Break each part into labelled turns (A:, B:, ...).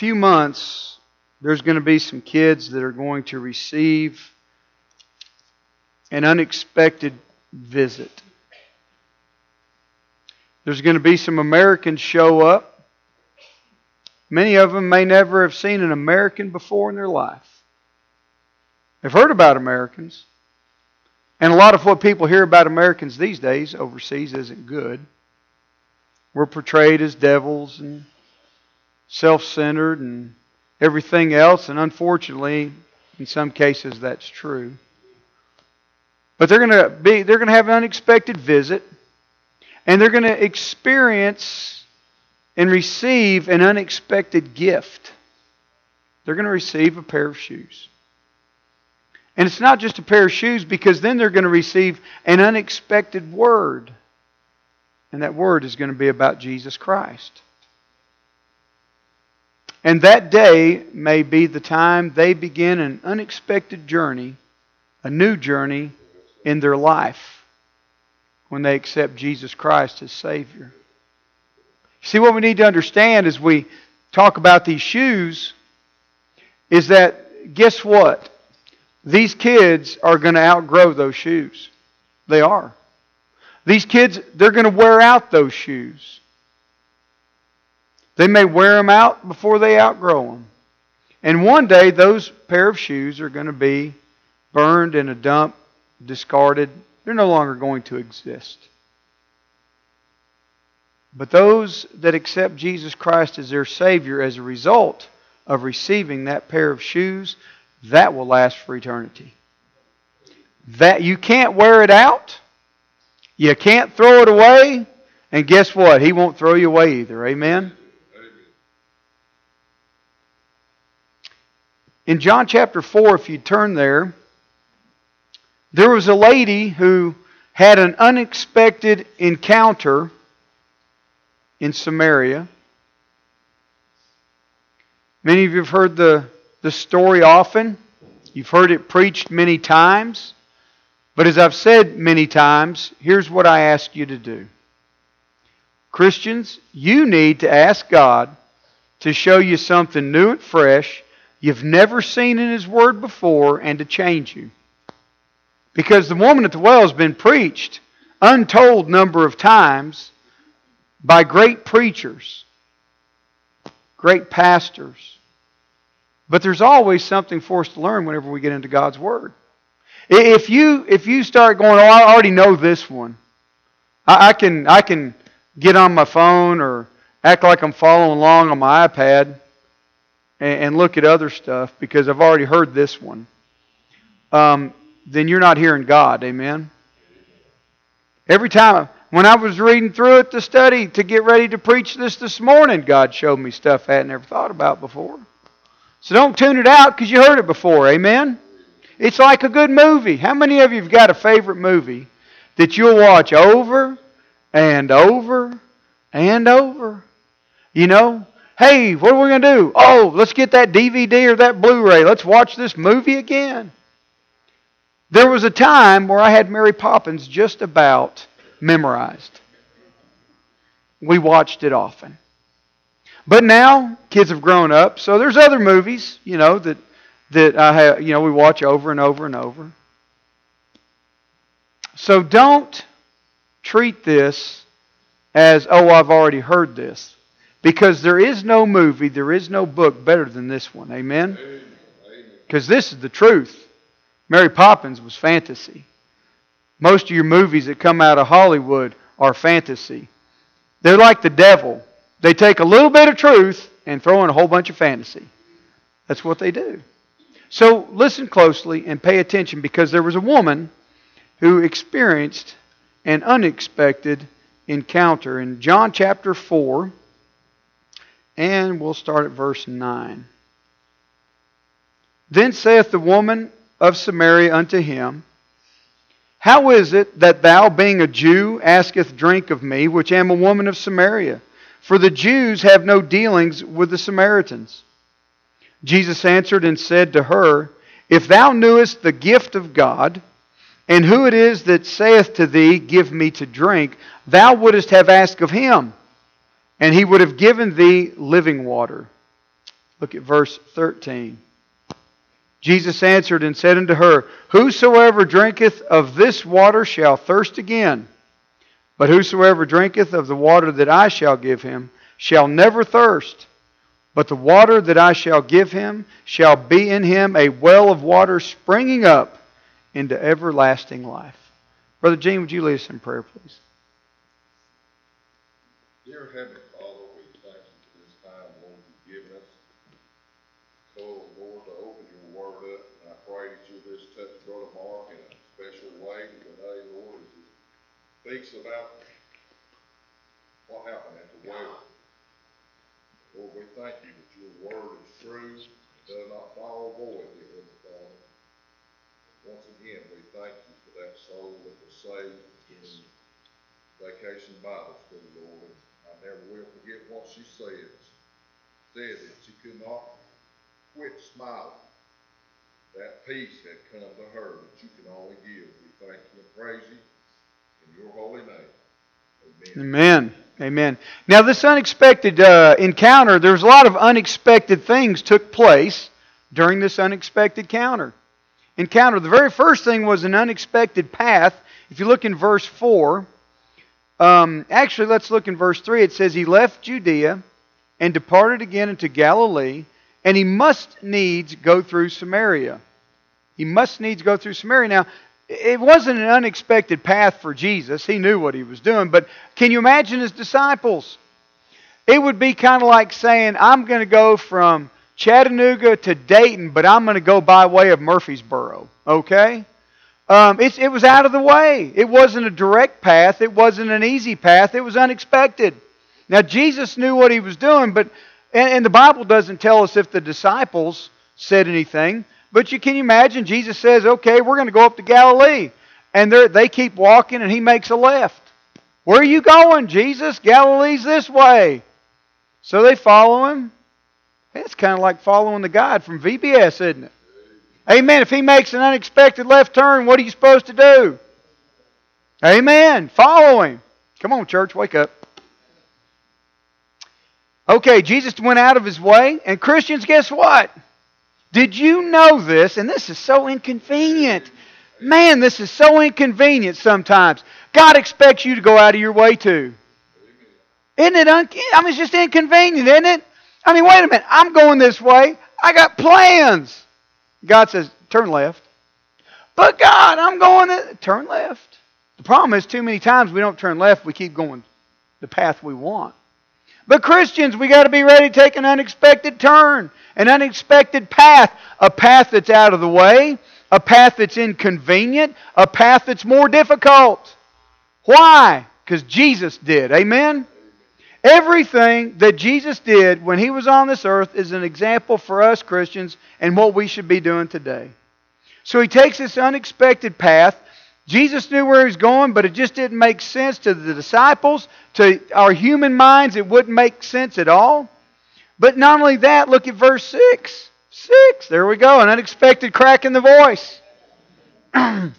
A: few months, there's going to be some kids that are going to receive an unexpected visit. There's going to be some Americans show up. Many of them may never have seen an American before in their life. They've heard about Americans. And a lot of what people hear about Americans these days overseas isn't good. We're portrayed as devils and self-centered and everything else. And unfortunately, in some cases, that's true. But they're going to have an unexpected visit. And they're going to experience and receive an unexpected gift. They're going to receive a pair of shoes. And it's not just a pair of shoes, because then they're going to receive an unexpected word. And that word is going to be about Jesus Christ. And that day may be the time they begin an unexpected journey, a new journey in their life, when they accept Jesus Christ as Savior. See, what we need to understand as we talk about these shoes is that, guess what? These kids are going to outgrow those shoes. They are. These kids, they're going to wear out those shoes. They may wear them out before they outgrow them. And one day, those pair of shoes are going to be burned in a dump, discarded. They're no longer going to exist. But those that accept Jesus Christ as their Savior as a result of receiving that pair of shoes, that will last for eternity. That you can't wear it out. You can't throw it away. And guess what? He won't throw you away either. Amen? In John chapter 4, if you turn there was a lady who had an unexpected encounter in Samaria. Many of you have heard the story often. You've heard it preached many times. But as I've said many times, here's what I ask you to do. Christians, you need to ask God to show you something new and fresh you've never seen in His Word before, and to change you. Because the woman at the well has been preached untold number of times by great preachers, great pastors. But there's always something for us to learn whenever we get into God's Word. If you start going, oh, I already know this one. I can get on my phone or act like I'm following along on my iPad and look at other stuff because I've already heard this one. Then you're not hearing God. Amen? Every time, when I was reading through it to study, to get ready to preach this morning, God showed me stuff I had never thought about before. So don't tune it out because you heard it before. Amen? It's like a good movie. How many of you have got a favorite movie that you'll watch over and over and over? You know? Hey, what are we going to do? Oh, let's get that DVD or that Blu-ray. Let's watch this movie again. There was a time where I had Mary Poppins just about memorized. We watched it often. But now, kids have grown up, so there's other movies, that I have, we watch over and over and over. So don't treat this as, oh, I've already heard this. Because there is no movie, there is no book better than this one. Amen? Because this is the truth. Mary Poppins was fantasy. Most of your movies that come out of Hollywood are fantasy. They're like the devil. They take a little bit of truth and throw in a whole bunch of fantasy. That's what they do. So listen closely and pay attention, because there was a woman who experienced an unexpected encounter. In John chapter 4, and we'll start at verse 9. Then saith the woman of Samaria unto him, How is it that thou, being a Jew, askest drink of me, which am a woman of Samaria? For the Jews have no dealings with the Samaritans. Jesus answered and said to her, If thou knewest the gift of God, and who it is that saith to thee, Give me to drink, thou wouldest have asked of him, and he would have given thee living water. Look at verse 13. Jesus answered and said unto her, Whosoever drinketh of this water shall thirst again. But whosoever drinketh of the water that I shall give him shall never thirst. But the water that I shall give him shall be in him a well of water springing up into everlasting life. Brother Gene, would you lead us in prayer, please?
B: Dear Heavenly Father, we thank you for this time, Lord, you've given us. So, Lord, to open your word up, and I pray that you'll just touch Brother Mark in a special way today, Lord, as he speaks about what happened at the well. Lord, we thank you that your word is true, it does not fall void, dear Heavenly Father. Once again, we thank you for that soul that was saved in Vacation Bible School, Lord. I never will forget what she said. Said that she could not quit smiling. That peace had come to her that you can only give. We thank you and praise you in your holy name. Amen.
A: Amen. Amen. Now this unexpected encounter, there's a lot of unexpected things took place during this unexpected encounter. The very first thing was an unexpected path. If you look in verse 4, actually let's look in verse 3. It says, He left Judea and departed again into Galilee, and he must needs go through Samaria. He must needs go through Samaria. Now, it wasn't an unexpected path for Jesus. He knew what he was doing. But can you imagine his disciples? It would be kind of like saying, I'm going to go from Chattanooga to Dayton, but I'm going to go by way of Murfreesboro. Okay? It was out of the way. It wasn't a direct path. It wasn't an easy path. It was unexpected. Now, Jesus knew what he was doing, but and the Bible doesn't tell us if the disciples said anything. But can you imagine? Jesus says, okay, we're going to go up to Galilee. And they keep walking and he makes a left. Where are you going, Jesus? Galilee's this way. So they follow him. It's kind of like following the guide from VBS, isn't it? Amen. If he makes an unexpected left turn, what are you supposed to do? Amen. Follow him. Come on, church, wake up. Okay, Jesus went out of his way. And Christians, guess what? Did you know this? And this is so inconvenient. Man, this is so inconvenient sometimes. God expects you to go out of your way too. Isn't it? It's just inconvenient, isn't it? I mean, wait a minute. I'm going this way. I got plans. God says, turn left. But God, I'm going this. Turn left. The problem is too many times we don't turn left. We keep going the path we want. But Christians, we got to be ready to take an unexpected turn, an unexpected path, a path that's out of the way, a path that's inconvenient, a path that's more difficult. Why? Because Jesus did. Amen? Everything that Jesus did when he was on this earth is an example for us Christians and what we should be doing today. So he takes this unexpected path. Jesus knew where he was going, but it just didn't make sense to the disciples. To our human minds, it wouldn't make sense at all. But not only that, look at verse 6. 6, there we go, an unexpected crack in the voice. I'm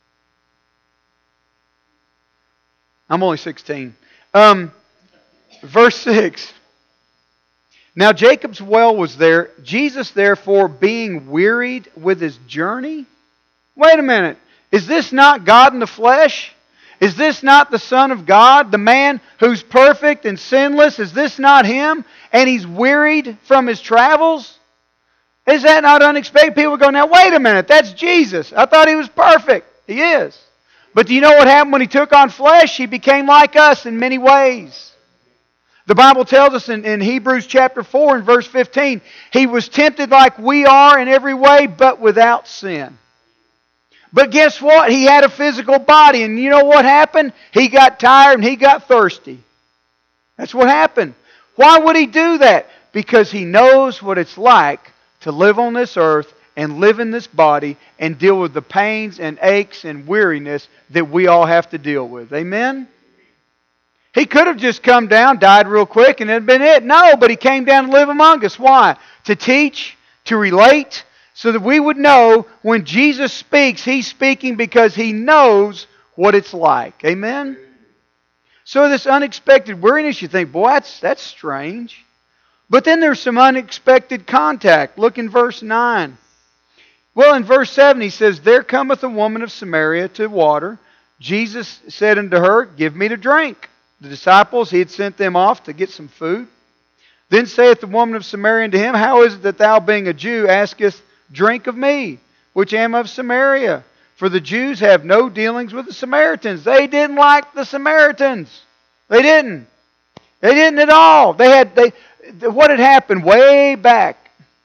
A: only 16. Verse 6. Now Jacob's well was there. Jesus, therefore, being wearied with his journey. Wait a minute. Is this not God in the flesh? Is this not the Son of God, the man who's perfect and sinless? Is this not him? And he's wearied from his travels? Is that not unexpected? People go, now wait a minute, that's Jesus. I thought he was perfect. He is. But do you know what happened when he took on flesh? He became like us in many ways. The Bible tells us in Hebrews chapter 4 and verse 15, he was tempted like we are in every way, but without sin. But guess what? He had a physical body, and you know what happened? He got tired and he got thirsty. That's what happened. Why would he do that? Because he knows what it's like to live on this earth and live in this body and deal with the pains and aches and weariness that we all have to deal with. Amen? He could have just come down, died real quick, and it had been it. No, but he came down to live among us. Why? To teach, to relate, so that we would know when Jesus speaks, he's speaking because he knows what it's like. Amen? So this unexpected weariness, you think, boy, that's strange. But then there's some unexpected contact. Look in verse 9. Well, in verse 7 he says, There cometh a woman of Samaria to water. Jesus said unto her, Give me to drink. The disciples, he had sent them off to get some food. Then saith the woman of Samaria unto him, How is it that thou, being a Jew, askest drink of me, which am of Samaria? For the Jews have no dealings with the Samaritans. They didn't like the Samaritans. They didn't. They didn't at all. What had happened way back,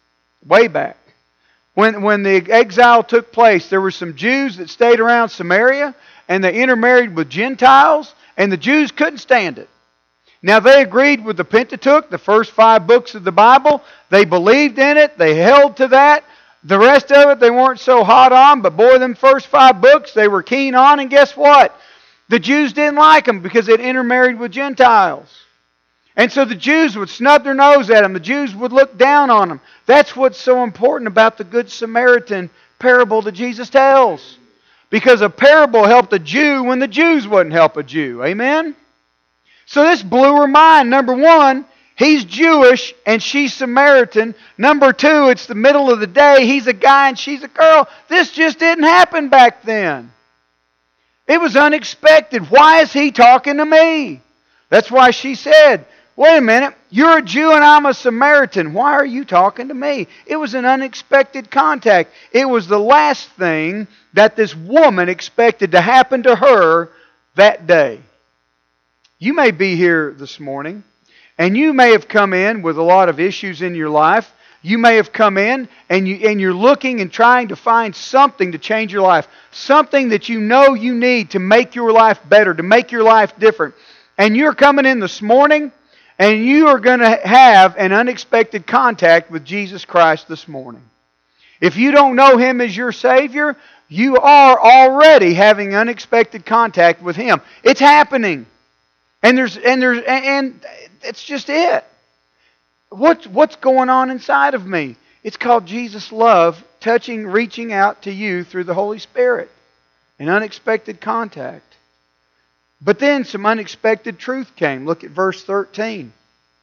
A: when the exile took place, there were some Jews that stayed around Samaria, and they intermarried with Gentiles, and the Jews couldn't stand it. Now they agreed with the Pentateuch, the first 5 books of the Bible. They believed in it. They held to that. The rest of it they weren't so hot on, but boy, them first 5 books they were keen on, and guess what? The Jews didn't like them because they'd intermarried with Gentiles. And so the Jews would snub their nose at them. The Jews would look down on them. That's what's so important about the Good Samaritan parable that Jesus tells. Because a parable helped a Jew when the Jews wouldn't help a Jew. Amen? So this blew her mind. Number 1, he's Jewish and she's Samaritan. Number 2, it's the middle of the day. He's a guy and she's a girl. This just didn't happen back then. It was unexpected. Why is he talking to me? That's why she said, Wait a minute, you're a Jew and I'm a Samaritan. Why are you talking to me? It was an unexpected contact. It was the last thing that this woman expected to happen to her that day. You may be here this morning, and you may have come in with a lot of issues in your life. You may have come in and you're looking and trying to find something to change your life. Something that you know you need to make your life better, to make your life different. And you're coming in this morning and you are going to have an unexpected contact with Jesus Christ this morning. If you don't know Him as your Savior, you are already having unexpected contact with Him. It's happening. And it's just it. What's going on inside of me? It's called Jesus' love touching, reaching out to you through the Holy Spirit. An unexpected contact. But then some unexpected truth came. Look at verse 13.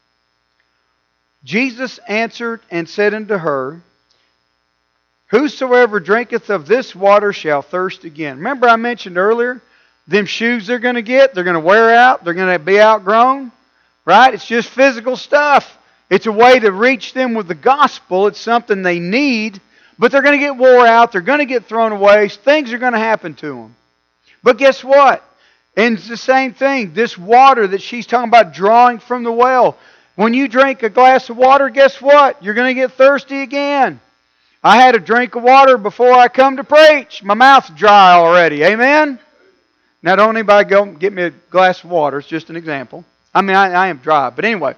A: Jesus answered and said unto her, Whosoever drinketh of this water shall thirst again. Remember I mentioned earlier, them shoes they're going to get, they're going to wear out, they're going to be outgrown. Right? It's just physical stuff. It's a way to reach them with the gospel. It's something they need, but they're going to get wore out. They're going to get thrown away. Things are going to happen to them. But guess what? And it's the same thing. This water that she's talking about drawing from the well. When you drink a glass of water, guess what? You're going to get thirsty again. I had a drink of water before I come to preach. My mouth's dry already. Amen? Now don't anybody go get me a glass of water. It's just an example. I mean, I am dry. But anyway.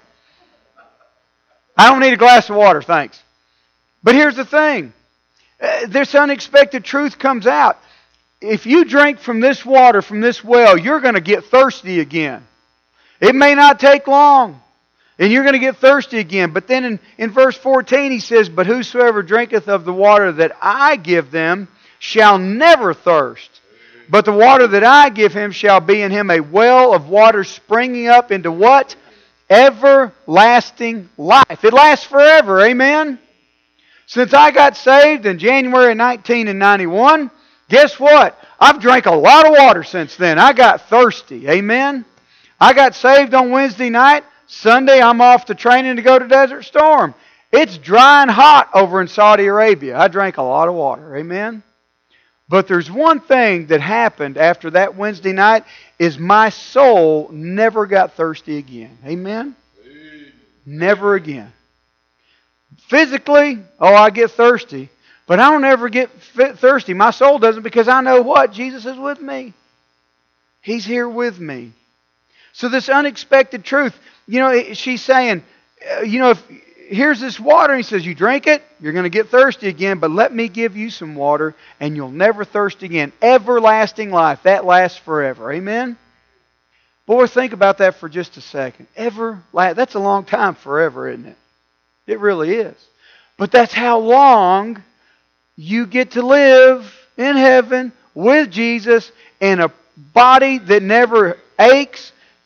A: I don't need a glass of water, thanks. But here's the thing. This unexpected truth comes out. If you drink from this water, from this well, you're going to get thirsty again. It may not take long. And you're going to get thirsty again. But then in verse 14 he says, But whosoever drinketh of the water that I give them shall never thirst. But the water that I give him shall be in him a well of water springing up into what? Everlasting life. It lasts forever. Amen? Since I got saved in January 1991, guess what? I've drank a lot of water since then. I got thirsty. Amen? I got saved on Wednesday night. Sunday I'm off to training to go to Desert Storm. It's dry and hot over in Saudi Arabia. I drank a lot of water. Amen? But there's one thing that happened after that Wednesday night is my soul never got thirsty again. Amen? Never again. Physically, I get thirsty. But I don't ever get thirsty. My soul doesn't, because I know what? Jesus is with me. He's here with me. So this unexpected truth, she's saying, here's this water. And he says, you drink it, you're going to get thirsty again, but let me give you some water and you'll never thirst again. Everlasting life. That lasts forever. Amen? Boy, think about that for just a second. That's a long time, forever, isn't it? It really is. But that's how long you get to live in heaven with Jesus in a body that never aches,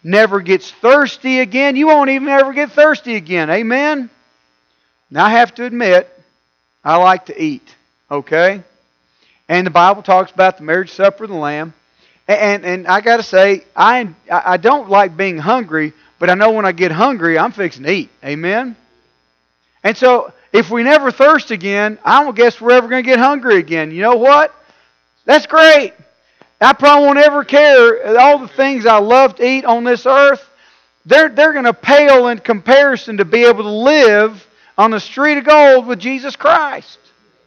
A: never gets thirsty again, you won't even ever get thirsty again. Amen? Now I have to admit, I like to eat. Okay? And the Bible talks about the marriage supper of the Lamb. And I got to say, I don't like being hungry, but I know when I get hungry, I'm fixing to eat. Amen? And so, if we never thirst again, I don't guess we're ever going to get hungry again. You know what? That's great. I probably won't ever care. All the things I love to eat on this earth, they're going to pale in comparison to be able to live on the street of gold with Jesus Christ.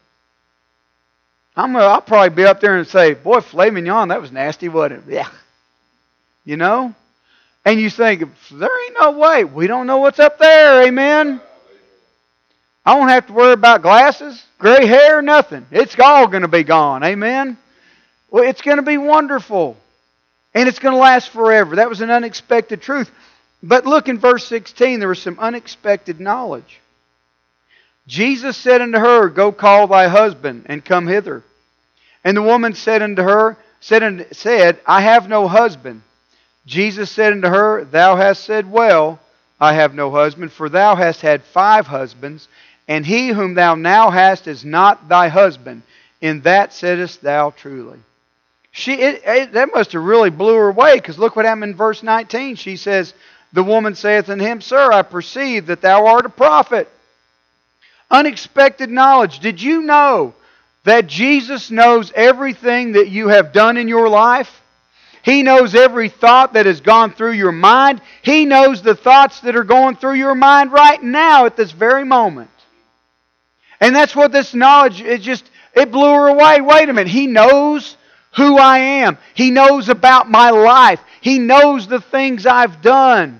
A: I'll probably be up there and say, boy, filet mignon, that was nasty, wasn't it? Yeah. You know? And you think, there ain't no way. We don't know what's up there, amen? I won't have to worry about glasses, gray hair, nothing. It's all going to be gone, amen? Well, it's going to be wonderful. And it's going to last forever. That was an unexpected truth. But look in verse 16, there was some unexpected knowledge. Jesus said unto her, Go call thy husband, and come hither. And the woman said unto her, said, I have no husband. Jesus said unto her, Thou hast said well, I have no husband, for thou hast had 5 husbands, and he whom thou now hast is not thy husband. In that saidst thou truly. That must have really blew her away, because look what happened in verse 19. She says, The woman saith unto him, Sir, I perceive that thou art a prophet. Unexpected knowledge. Did you know that Jesus knows everything that you have done in your life? He knows every thought that has gone through your mind. He knows the thoughts that are going through your mind right now at this very moment. And that's what this knowledge, it blew her away. Wait a minute. He knows who I am. He knows about my life. He knows the things I've done.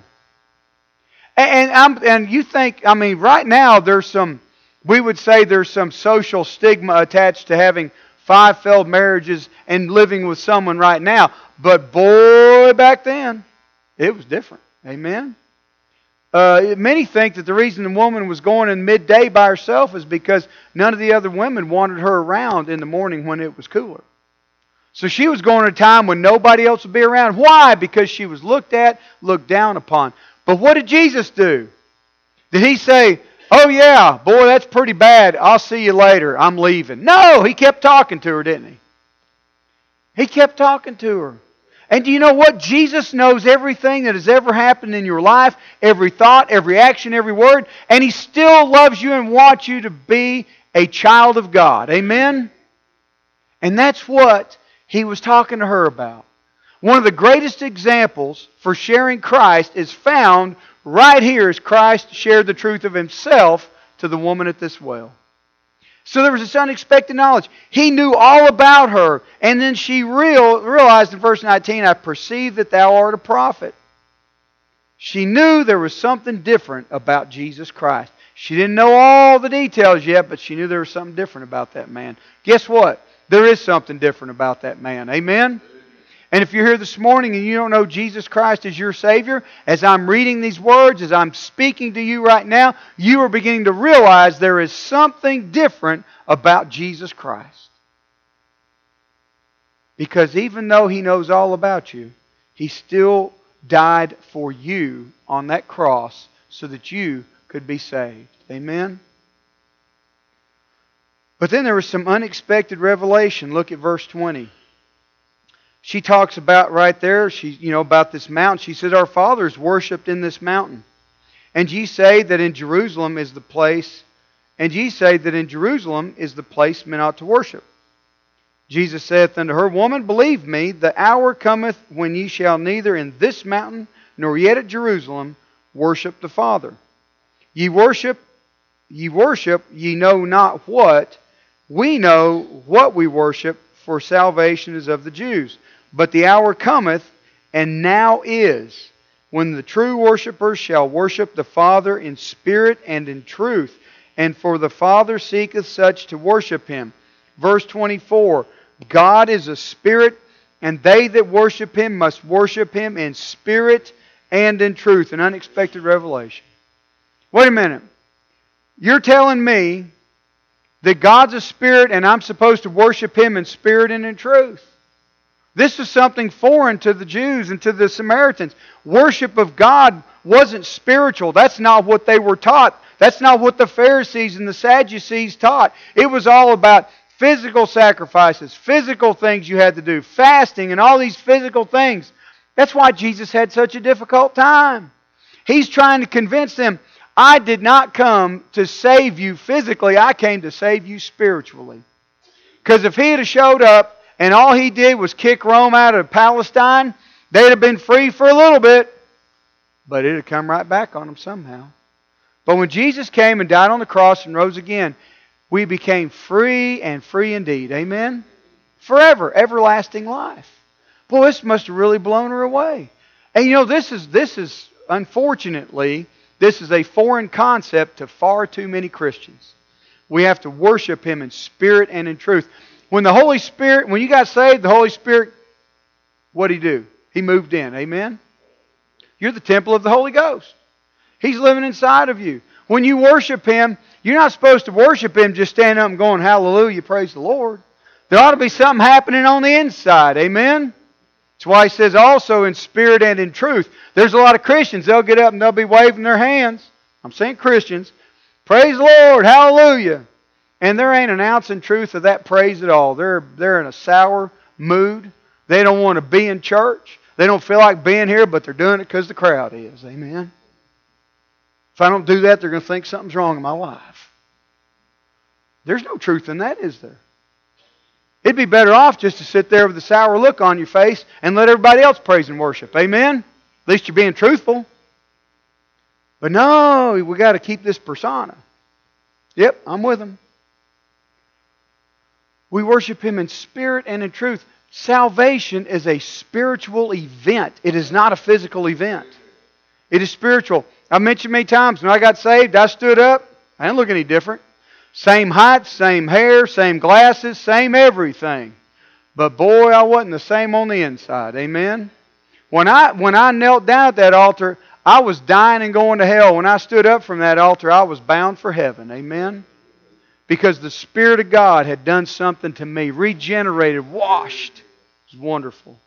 A: And you think, right now we would say there's some social stigma attached to having 5 failed marriages and living with someone right now. But boy, back then, it was different. Amen? Many think that the reason the woman was going in midday by herself is because none of the other women wanted her around in the morning when it was cooler. So she was going at a time when nobody else would be around. Why? Because she was looked down upon. But what did Jesus do? Did He say, Oh yeah, boy, that's pretty bad. I'll see you later. I'm leaving. No, He kept talking to her, didn't He? He kept talking to her. And do you know what? Jesus knows everything that has ever happened in your life, every thought, every action, every word, and He still loves you and wants you to be a child of God. Amen? And that's what He was talking to her about. One of the greatest examples for sharing Christ is found right here as Christ shared the truth of Himself to the woman at this well. So there was this unexpected knowledge. He knew all about her. And then she realized in verse 19, I perceive that thou art a prophet. She knew there was something different about Jesus Christ. She didn't know all the details yet, but she knew there was something different about that man. Guess what? There is something different about that man. Amen? And if you're here this morning and you don't know Jesus Christ as your Savior, as I'm reading these words, as I'm speaking to you right now, you are beginning to realize there is something different about Jesus Christ. Because even though He knows all about you, He still died for you on that cross so that you could be saved. Amen? But then there was some unexpected revelation. Look at verse 20. She talks about right there, about this mountain. She says, Our fathers worshipped in this mountain. And ye say that in Jerusalem is the place, men ought to worship. Jesus saith unto her, Woman, believe me, the hour cometh when ye shall neither in this mountain nor yet at Jerusalem worship the Father. Ye worship, ye know not what. We know what we worship, for salvation is of the Jews. But the hour cometh, and now is, when the true worshippers shall worship the Father in spirit and in truth. And for the Father seeketh such to worship Him. Verse 24, God is a spirit, and they that worship Him must worship Him in spirit and in truth. An unexpected revelation. Wait a minute. You're telling me that God's a spirit and I'm supposed to worship Him in spirit and in truth? This is something foreign to the Jews and to the Samaritans. Worship of God wasn't spiritual. That's not what they were taught. That's not what the Pharisees and the Sadducees taught. It was all about physical sacrifices, physical things you had to do, fasting and all these physical things. That's why Jesus had such a difficult time. He's trying to convince them, I did not come to save you physically, I came to save you spiritually. Because if he had showed up and all he did was kick Rome out of Palestine, they'd have been free for a little bit, but it'd have come right back on them somehow. But when Jesus came and died on the cross and rose again, we became free and free indeed. Amen? Forever, everlasting life. Boy, this must have really blown her away. And you know, this is unfortunately, this is a foreign concept to far too many Christians. We have to worship Him in spirit and in truth. When the Holy Spirit, when you got saved, the Holy Spirit, what did He do? He moved in. Amen? You're the temple of the Holy Ghost. He's living inside of you. When you worship Him, you're not supposed to worship Him just standing up and going, hallelujah, praise the Lord. There ought to be something happening on the inside. Amen? That's why He says also in spirit and in truth. There's a lot of Christians, they'll get up and they'll be waving their hands. I'm saying Christians. Praise the Lord, hallelujah. And there ain't an ounce in truth of that praise at all. They're in a sour mood. They don't want to be in church. They don't feel like being here, but they're doing it because the crowd is. Amen? If I don't do that, they're going to think something's wrong in my life. There's no truth in that, is there? It'd be better off just to sit there with a sour look on your face and let everybody else praise and worship. Amen? At least you're being truthful. But no, we got to keep this persona. Yep, I'm with them. We worship Him in spirit and in truth. Salvation is a spiritual event. It is not a physical event. It is spiritual. I've mentioned many times, when I got saved, I stood up. I didn't look any different. Same height, same hair, same glasses, same everything. But boy, I wasn't the same on the inside. Amen? When I knelt down at that altar, I was dying and going to hell. When I stood up from that altar, I was bound for heaven. Amen? Because the Spirit of God had done something to me. Regenerated, washed. It was wonderful.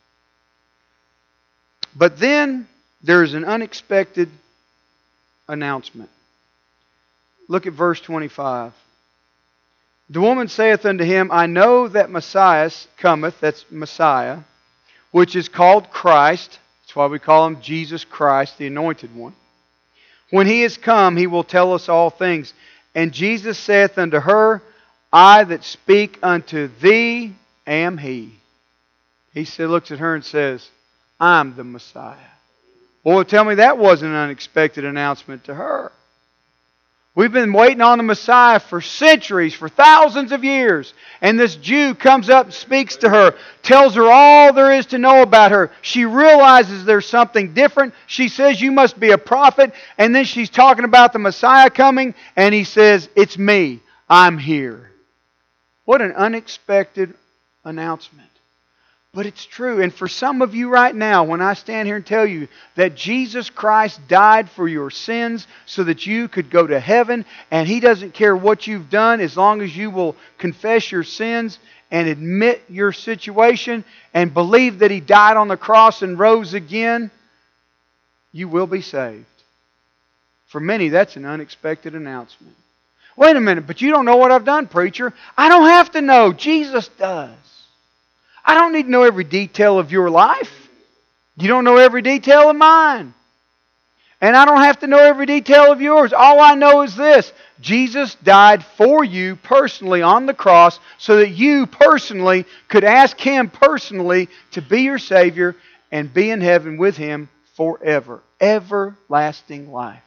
A: But then there's an unexpected announcement. Look at verse 25. The woman saith unto him, I know that Messiah cometh, that's Messiah, which is called Christ. That's why we call Him Jesus Christ, the Anointed One. When He is come, He will tell us all things. And Jesus saith unto her, I that speak unto thee am He. He looks at her and says, I'm the Messiah. Boy, tell me that wasn't an unexpected announcement to her. We've been waiting on the Messiah for centuries, for thousands of years. And this Jew comes up and speaks to her, tells her all there is to know about her. She realizes there's something different. She says, you must be a prophet. And then she's talking about the Messiah coming. And He says, it's me. I'm here. What an unexpected announcement. But it's true. And for some of you right now, when I stand here and tell you that Jesus Christ died for your sins so that you could go to heaven, and He doesn't care what you've done as long as you will confess your sins and admit your situation and believe that He died on the cross and rose again, you will be saved. For many, that's an unexpected announcement. Wait a minute, but you don't know what I've done, preacher. I don't have to know. Jesus does. I don't need to know every detail of your life. You don't know every detail of mine. And I don't have to know every detail of yours. All I know is this. Jesus died for you personally on the cross so that you personally could ask Him personally to be your Savior and be in heaven with Him forever. Everlasting life.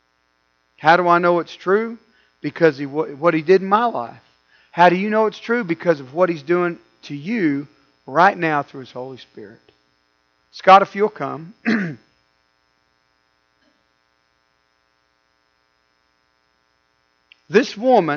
A: How do I know it's true? Because of what He did in my life. How do you know it's true? Because of what He's doing to you right now through His Holy Spirit. Scott, if you'll come. This woman